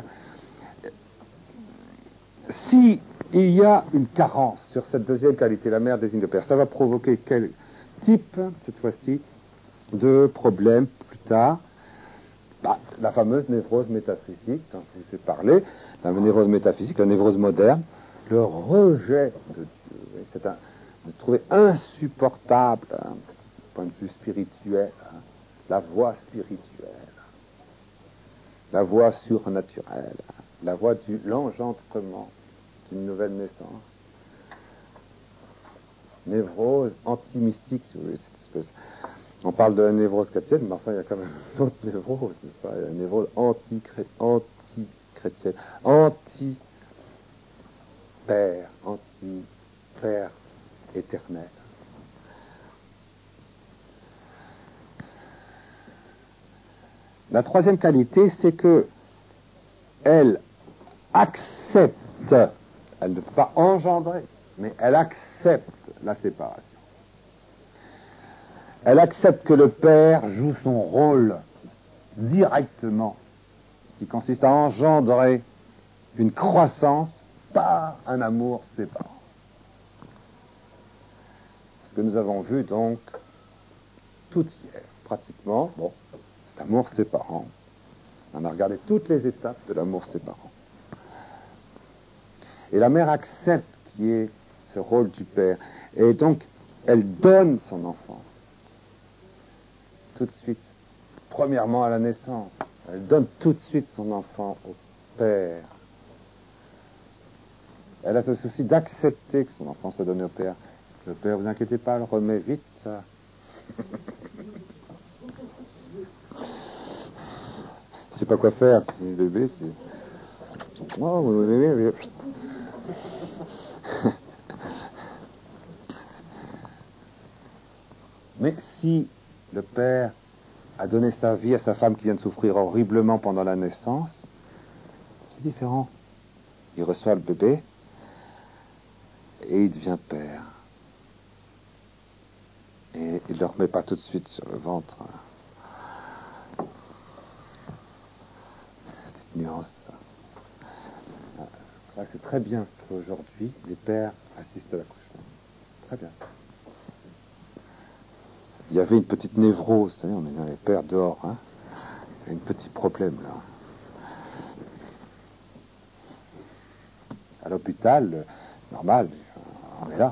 Si il y a une carence sur cette deuxième qualité, la mère désigne le père, ça va provoquer quel type, cette fois-ci, de problème plus tard? La fameuse névrose métaphysique dont je vous ai parlé, la névrose métaphysique, la névrose moderne, le rejet de Dieu. C'est de trouver insupportable, du point de vue spirituel, la voie spirituelle, la voie surnaturelle, la voie de l'engendrement d'une nouvelle naissance. Névrose anti-mystique, si vous voulez, cette espèce. On parle de la névrose chrétienne, mais enfin, il y a quand même une autre névrose, n'est-ce pas? Il y a une névrose anti-chrétienne, anti-père, anti-père éternel. La troisième qualité, c'est que elle accepte, elle ne peut pas engendrer, mais elle accepte la séparation. Elle accepte que le père joue son rôle directement, qui consiste à engendrer une croissance par un amour séparant. Ce que nous avons vu donc tout hier, pratiquement, cet amour séparant. On a regardé toutes les étapes de l'amour séparant. Et la mère accepte qu'il y ait ce rôle du père. Et donc, elle donne son enfant. Tout de suite. Premièrement à la naissance. Elle donne tout de suite son enfant au père. Elle a ce souci d'accepter que son enfant soit donné au père. Le père, vous inquiétez pas, le remet vite, ça. Je sais pas quoi faire, c'est un bébé, c'est... Oh, oui. Mais si le père a donné sa vie à sa femme qui vient de souffrir horriblement pendant la naissance, c'est différent. Il reçoit le bébé et il devient père. Et il ne le remet pas tout de suite sur le ventre. Petite nuance, ça. C'est très bien qu'aujourd'hui, les pères assistent à l'accouchement. Très bien. Il y avait une petite névrose, vous savez, on est dans les pères dehors, Il y a un petit problème, là. À l'hôpital, normal, on est là.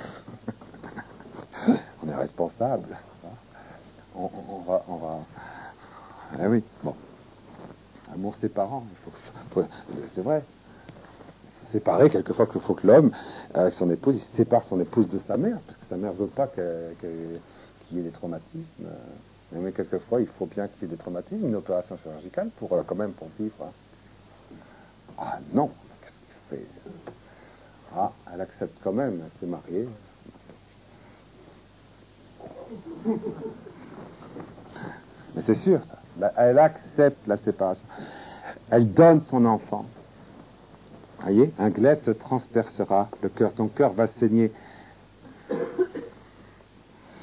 On est responsable. On va... Ah oui, bon. Amour séparant, c'est vrai. Il faut séparer quelquefois qu'il faut que l'homme, avec son épouse, il sépare son épouse de sa mère, parce que sa mère ne veut pas qu'il y ait des traumatismes. Mais quelquefois, il faut bien qu'il y ait des traumatismes, une opération chirurgicale, quand même pour vivre. Ah non, qu'est-ce qu'il fait? Elle accepte quand même, elle s'est mariée. Mais c'est sûr, ça. Elle accepte la séparation. Elle donne son enfant. Voyez, un glaive te transpercera le cœur. Ton cœur va saigner.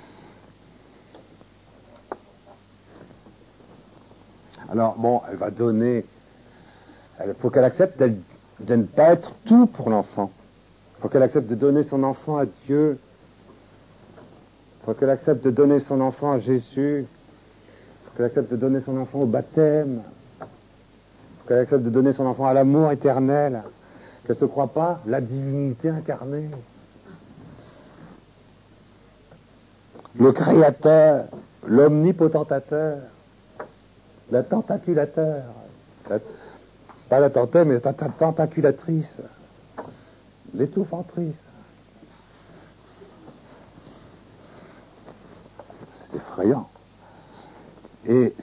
Alors, bon, elle va donner... Il faut qu'elle accepte de ne pas être tout pour l'enfant. Il faut qu'elle accepte de donner son enfant à Dieu. Il faut qu'elle accepte de donner son enfant à Jésus. Il faut qu'elle accepte de donner son enfant au baptême. Il faut qu'elle accepte de donner son enfant à l'amour éternel. Qu'elle ne se croit pas la divinité incarnée. Le créateur, l'omnipotentateur, le tentaculateur. Pas la tentée, mais la tentaculatrice. L'étouffantrice. C'est effrayant. Et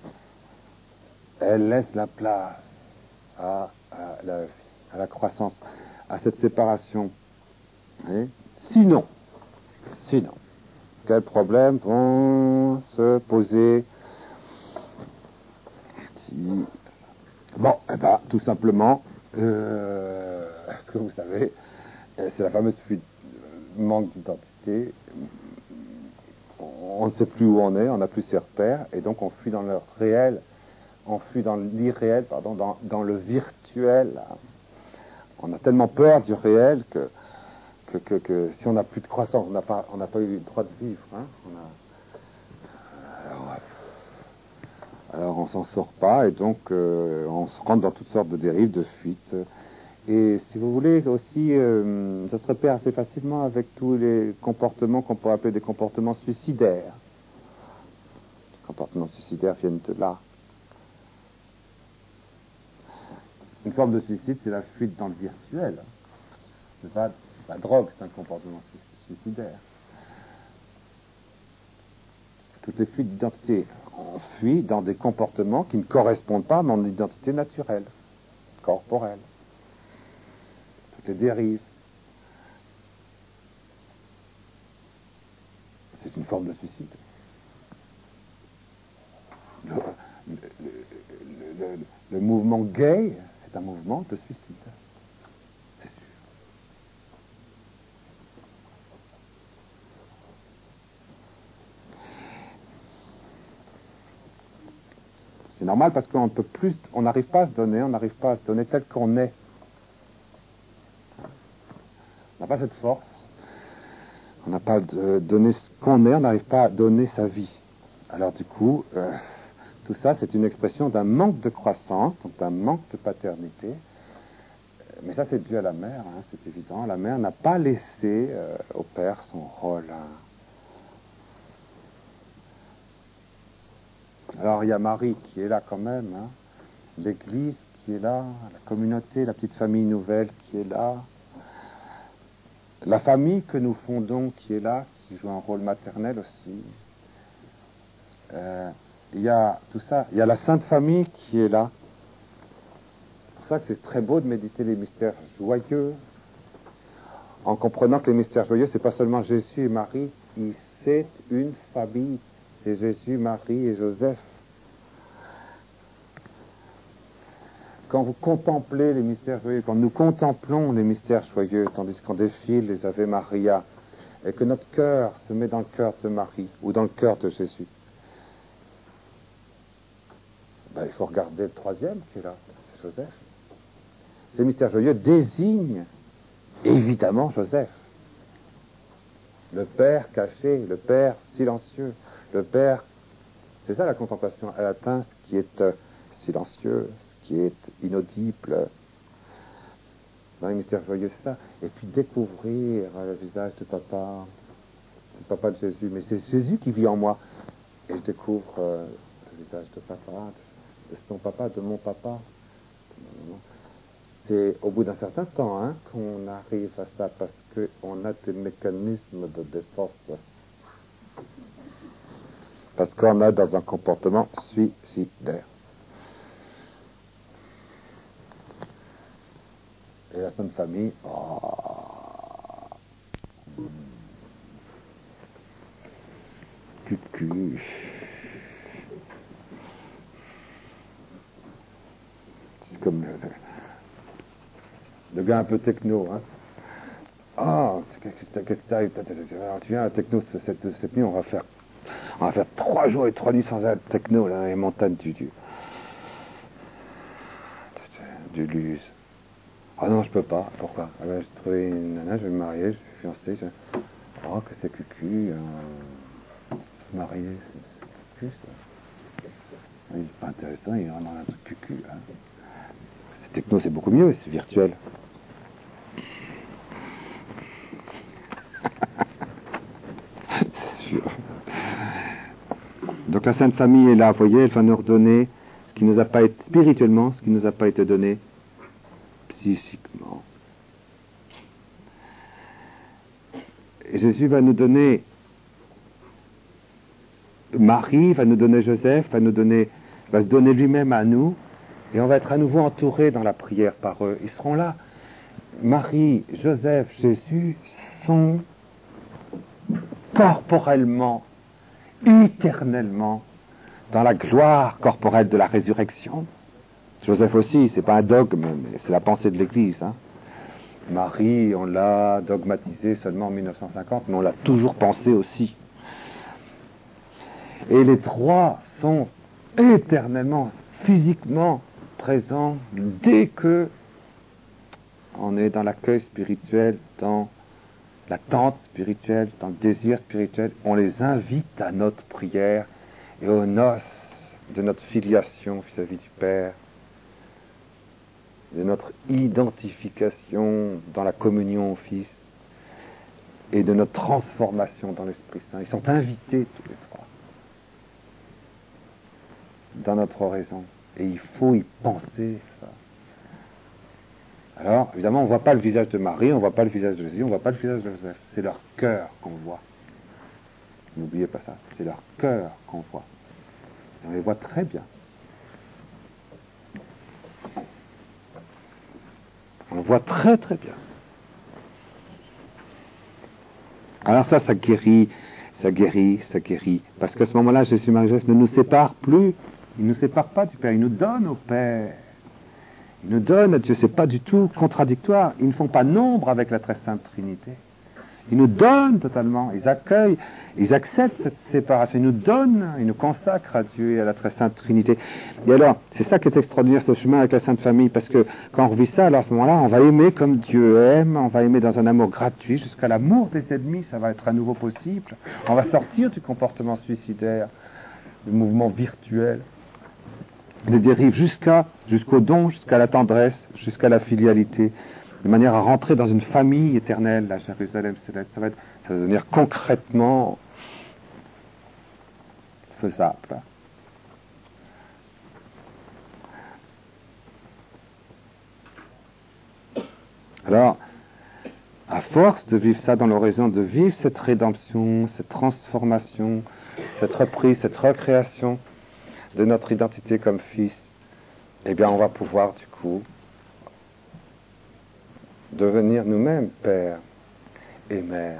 elle laisse la place à la croissance, à cette séparation. Et sinon, quels problèmes vont se poser si... Bon, eh ben, tout simplement, ce que vous savez, c'est la fameuse fuite, manque d'identité. On ne sait plus où on est, on n'a plus ses repères, et donc on fuit dans le réel, on fuit dans l'irréel, pardon, dans le virtuel. On a tellement peur du réel que si on n'a plus de croissance, on n'a pas eu le droit de vivre. Hein, alors on s'en sort pas, et donc on se rentre dans toutes sortes de dérives, de fuites. Et si vous voulez aussi, ça se repère assez facilement avec tous les comportements qu'on pourrait appeler des comportements suicidaires. Les comportements suicidaires viennent de là. Une forme de suicide, c'est la fuite dans le virtuel. C'est pas la drogue, c'est un comportement suicidaire. Toutes les fuites d'identité, on fuit dans des comportements qui ne correspondent pas à mon identité naturelle, corporelle. Toutes les dérives. C'est une forme de suicide. Le mouvement gay, c'est un mouvement de suicide. C'est sûr. C'est normal parce qu'on ne peut plus, on n'arrive pas à se donner tel qu'on est. On n'a pas cette force. On n'a pas donné ce qu'on est, on n'arrive pas à donner sa vie. Alors du coup, tout ça, c'est une expression d'un manque de croissance, donc d'un manque de paternité. Mais ça, c'est dû à la mère, hein, c'est évident. La mère n'a pas laissé au père son rôle. Hein. Alors, il y a Marie qui est là quand même, hein, l'Église qui est là, la communauté, la petite famille nouvelle qui est là, la famille que nous fondons qui est là, qui joue un rôle maternel aussi. Il y a tout ça, il y a la Sainte Famille qui est là. C'est pour ça que c'est très beau de méditer les mystères joyeux, en comprenant que les mystères joyeux, c'est pas seulement Jésus et Marie, c'est une famille, c'est Jésus, Marie et Joseph. Quand vous contemplez les mystères joyeux, quand nous contemplons les mystères joyeux, tandis qu'on défile les Ave Maria, et que notre cœur se met dans le cœur de Marie, ou dans le cœur de Jésus, ben, il faut regarder le troisième qui est là, c'est Joseph. Ces mystères joyeux désignent évidemment Joseph. Le Père caché, le Père silencieux, le Père... C'est ça la contemplation. Elle atteint ce qui est silencieux, ce qui est inaudible. Dans les mystères joyeux, c'est ça. Et puis découvrir le visage de papa. C'est le papa de Jésus, mais c'est Jésus qui vit en moi. Et je découvre le visage de papa, de son papa, de mon papa. C'est au bout d'un certain temps hein, qu'on arrive à ça, parce qu'on a des mécanismes de défense. Parce qu'on est dans un comportement suicidaire. Et la Sainte Famille, cul. C'est comme le gars un peu techno, hein. Ah, tu viens à techno cette nuit, on va faire 3 jours et 3 nuits sans être techno, là, les montagnes du Dieu. du luz. Ah non, je peux pas. Pourquoi? Ah ben, j'ai trouvé une nana, je vais me marier, je suis fiancé. Oh, que c'est cucu. Se marier, c'est cucu, ça. C'est pas intéressant, il rentre dans un truc cucu. Hein. C'est techno, c'est beaucoup mieux, c'est virtuel. C'est sûr. Donc la Sainte Famille est là, vous voyez, elle va nous redonner ce qui nous a pas été spirituellement, ce qui nous a pas été donné psychiquement. Et Jésus va nous donner Marie, va nous donner Joseph, va se donner lui-même à nous, et on va être à nouveau entouré dans la prière par eux. Ils seront là. Marie, Joseph, Jésus sont corporellement, éternellement, dans la gloire corporelle de la résurrection. Joseph aussi, c'est pas un dogme, mais c'est la pensée de l'Église. Hein. Marie, on l'a dogmatisé seulement en 1950, mais on l'a toujours pensé aussi. Et les trois sont éternellement, physiquement présents dès que on est dans l'accueil spirituel, dans l'attente spirituelle, dans le désir spirituel. On les invite à notre prière et aux noces de notre filiation vis-à-vis du Père, de notre identification dans la communion au Fils et de notre transformation dans l'Esprit Saint. Ils sont invités tous les trois dans notre oraison. Et il faut y penser, ça. Alors, évidemment, on ne voit pas le visage de Marie, on ne voit pas le visage de Jésus, on ne voit pas le visage de Joseph. C'est leur cœur qu'on voit. N'oubliez pas ça. C'est leur cœur qu'on voit. Et on les voit très bien. On le voit très très bien. Alors ça guérit, ça guérit, ça guérit. Parce qu'à ce moment-là, Jésus et Marie-Joseph ne nous séparent plus. Ils ne nous séparent pas du Père, ils nous donnent au Père. Ils nous donnent à Dieu, c'est pas du tout contradictoire. Ils ne font pas nombre avec la très sainte Trinité. Ils nous donnent totalement, ils accueillent, ils acceptent cette séparation, ils nous donnent, ils nous consacrent à Dieu et à la très sainte Trinité. Et alors, c'est ça qui est extraordinaire, ce chemin avec la Sainte Famille, parce que quand on vit ça, alors à ce moment-là, on va aimer comme Dieu aime, on va aimer dans un amour gratuit, jusqu'à l'amour des ennemis, ça va être à nouveau possible. On va sortir du comportement suicidaire, du mouvement virtuel, des dérives jusqu'au don, jusqu'à la tendresse, jusqu'à la filialité, de manière à rentrer dans une famille éternelle, la Jérusalem céleste. Ça va devenir concrètement faisable. Alors, à force de vivre ça dans l'horizon, de vivre cette rédemption, cette transformation, cette reprise, cette recréation de notre identité comme fils, eh bien on va pouvoir du coup devenir nous-mêmes père et mère.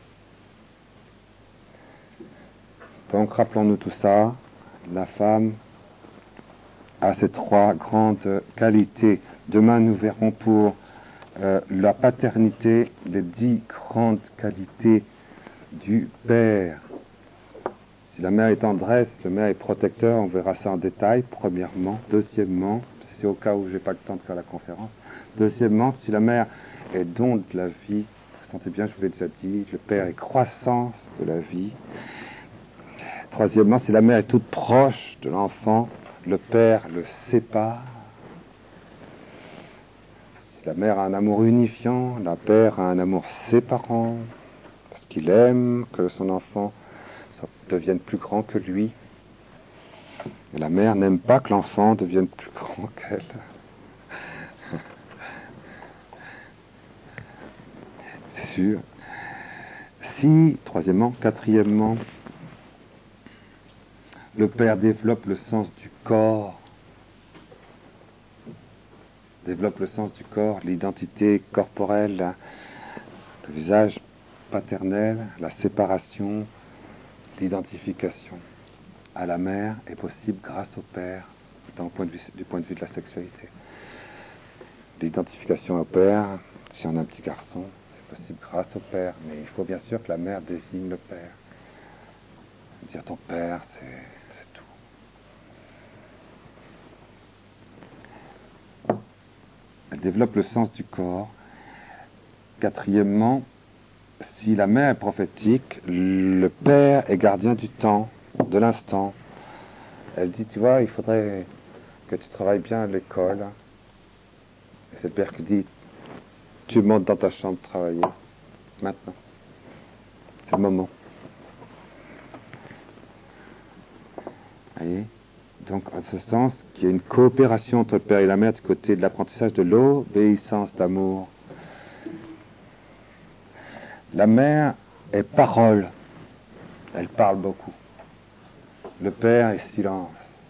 Donc rappelons-nous tout ça, la femme a ces trois grandes qualités. Demain nous verrons pour la paternité les 10 grandes qualités du père. Si la mère est tendresse, le mère est protecteur, on verra ça en détail, premièrement. Deuxièmement, c'est au cas où j'ai pas le temps de faire la conférence. Deuxièmement, si la mère est don de la vie, vous sentez bien, je vous l'ai déjà dit, le père est croissance de la vie. Troisièmement, si la mère est toute proche de l'enfant, le père le sépare. Si la mère a un amour unifiant, le père a un amour séparant, parce qu'il aime que son enfant devienne plus grand que lui. Et la mère n'aime pas que l'enfant devienne plus grand qu'elle. C'est sûr. Si, troisièmement, quatrièmement, le père développe le sens du corps, l'identité corporelle, le visage paternel, la séparation, l'identification à la mère est possible grâce au père du point de vue de la sexualité. L'identification au père, si on a un petit garçon, c'est possible grâce au père, mais il faut bien sûr que la mère désigne le père. Dire ton père, c'est tout. développe le sens du corps. Quatrièmement, si la mère est prophétique, le père est gardien du temps, de l'instant. Elle dit, tu vois, il faudrait que tu travailles bien à l'école. Et c'est le père qui dit, tu montes dans ta chambre travailler, maintenant. C'est le moment. Vous voyez ? Donc, en ce sens, qu'il y a une coopération entre le père et la mère du côté de l'apprentissage de l'obéissance d'amour. La mère est parole. Elle parle beaucoup. Le père est silence.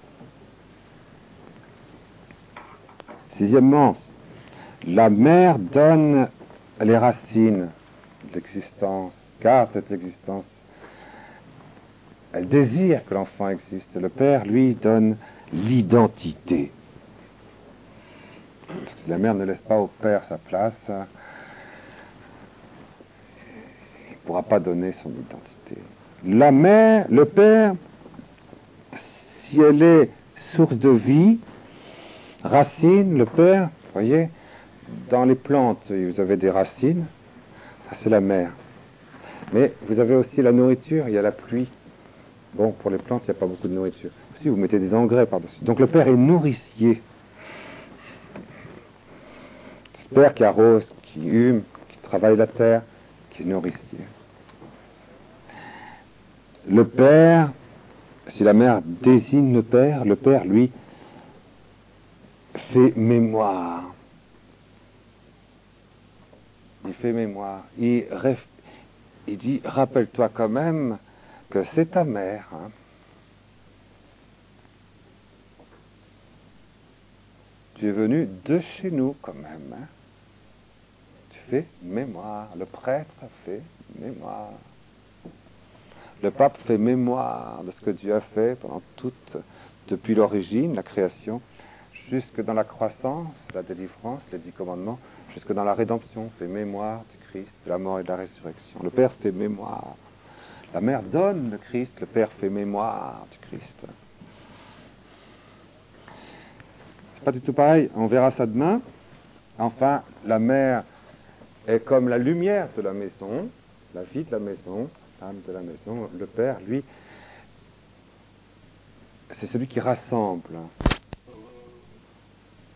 Sixièmement, la mère donne les racines de l'existence, garde cette existence. Elle désire que l'enfant existe. Le père, lui, donne l'identité. Si la mère ne laisse pas au père sa place, il ne pourra pas donner son identité. La mère, le père, si elle est source de vie, racine, le père, vous voyez, dans les plantes, vous avez des racines, ça c'est la mère. Mais vous avez aussi la nourriture, il y a la pluie. Bon, pour les plantes, il n'y a pas beaucoup de nourriture. Si vous mettez des engrais par-dessus. Donc le père est nourricier. C'est le père qui arrose, qui hume, qui travaille la terre, qui est nourricier. Le père, si la mère désigne le père, lui, fait mémoire. Il fait mémoire. Il dit, rappelle-toi quand même que c'est ta mère. Hein. Tu es venu de chez nous quand même. Hein. Tu fais mémoire. Le prêtre fait mémoire. Le pape fait mémoire de ce que Dieu a fait depuis l'origine, la création, jusque dans la croissance, la délivrance, les 10 commandements, jusque dans la rédemption, fait mémoire du Christ, de la mort et de la résurrection. Le Père fait mémoire. La mère donne le Christ, le Père fait mémoire du Christ. C'est pas du tout pareil, on verra ça demain. Enfin, la mère est comme la lumière de la maison, la vie de la maison, l'âme de la maison. Le Père, lui, c'est celui qui rassemble.